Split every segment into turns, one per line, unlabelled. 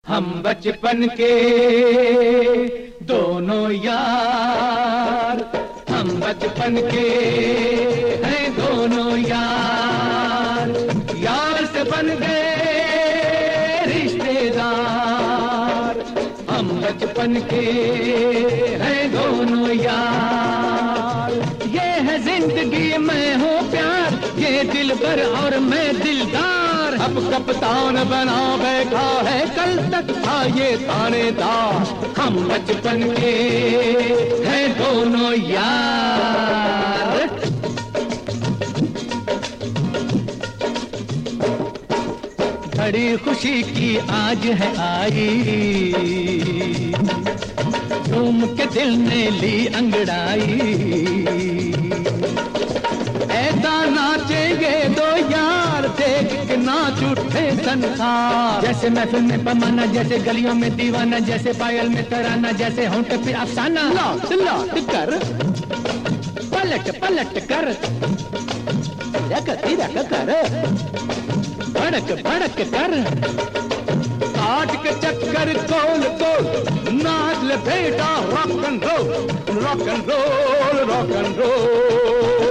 हम बचपन के दोनों यार, हम बचपन के हैं दोनों यार, यार से बन गए रिश्तेदार। हम बचपन के हैं दोनों यार, ये है जिंदगी मैं हूँ प्यार, ये दिलबर और मैं दिलदार। अब कप्तान बना बैठा है, कल तक था ये थानेदार। हम बचपन के हैं दोनों यार। घड़ी खुशी की आज है आई, झूम के दिल ने ली अंगड़ाई। ऐसा नाचेंगे दो यार, देख के नाच उठे संसार। जैसे महफिल में पमाना, जैसे गलियों में दीवाना, जैसे पायल में तराना, जैसे होंठ पे अफसाना। लौट लौट कर, पलट पलट कर, तिरक तिरक कर, भड़क भड़क कर, काट के चक्कर गोल गोल, नाच ले बेटा rock and roll, rock and roll, rock and roll.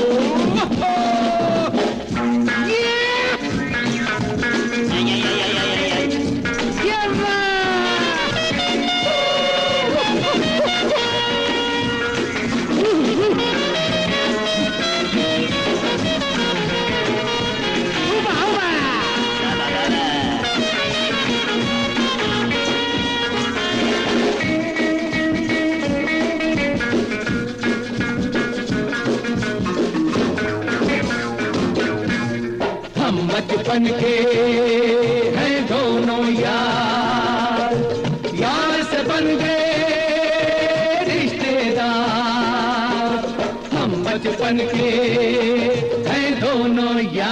बचपन के हैं दोनों यार, यार से बन गए रिश्तेदार। हम बचपन के हैं दोनों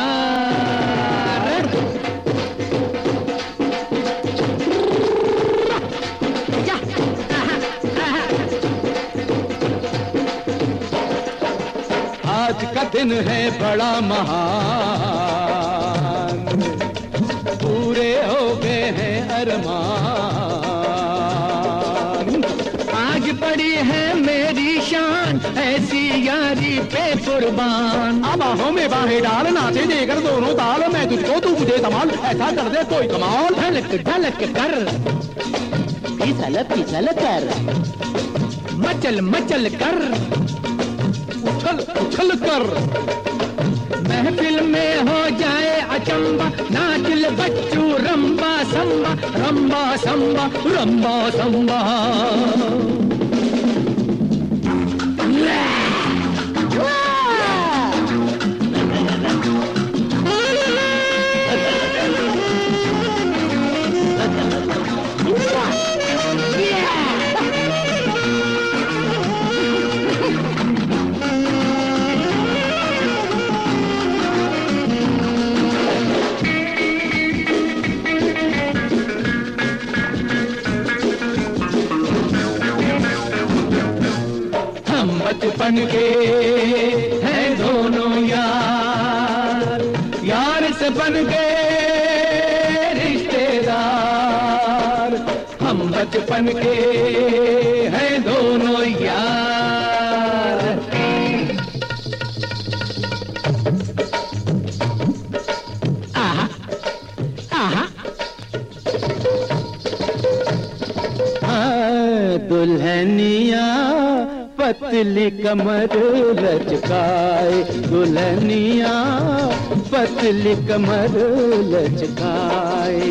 यार। आज का दिन है बड़ा महान, पूरे हो गए हैं अरमान। आज पड़ी है मेरी शान, ऐसी यारी पे कुर्बान। अब बाहों में बाहें डाल, नाचे देकर दोनों ताल, मैं तुझको तू मुझे धमाल, ऐसा कर दे कोई कमाल। ढलक ढलक कर, फिसल फिसल कर, मचल मचल कर, उछल उछल कर। महफिल में हो जाए अचंबा, नाच ले बच्चू रंबा संबा, रंबा संबा, रंबा संबा। बचपन के हैं दोनों यार, यार से बन गए रिश्तेदार। हम बचपन के हैं दोनों यार। आहा आहा, दुल्हनिया पतली कमर लचकाए, दुल्हनिया पतली कमर लचकाए।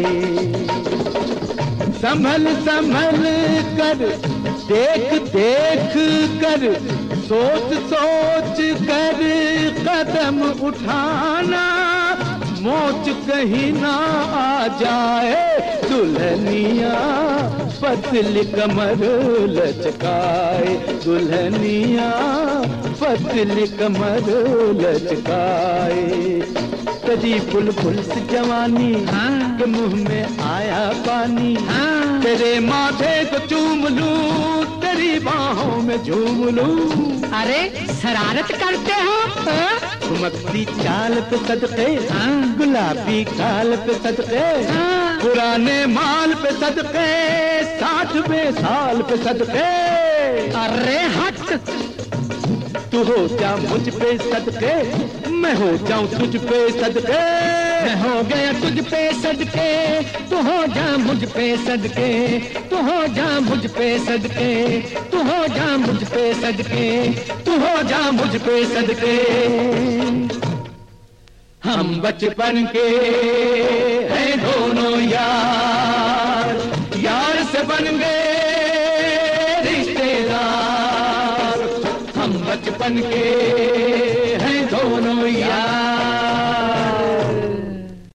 संभल संभल कर, देख देख कर, सोच सोच कर कदम उठाना, मोच कहीं ना आ जाए। दुल्हनिया पतली कमर लचकाए, दुल्हनिया पतली कमर लचकाए। तेरी बुलबुल से जवानी के मुंह में आया पानी, तेरे माथे को चूम लूं, तेरी बाहों में झूम लूं।
अरे शरारत करते हो?
ठुमकती चाल पे सदके, गुलाबी गाल पे सदके, पुराने माल पे सदके, 60वें साल पे सदके।
अरे हट,
तू हो जा मुझ पे सदके, मैं हो जाऊं तुझ पे सदके।
मैं हो गया तुझ पे सदके, तू हो जा मुझ पे सदके, तू हो जा मुझ पे सदके, तू हो जा मुझ पे सदके,
तू हो जा मुझ पे सदके। हम बचपन के हैं दोनों यार, यार से बन गए रिश्तेदार। हम बचपन के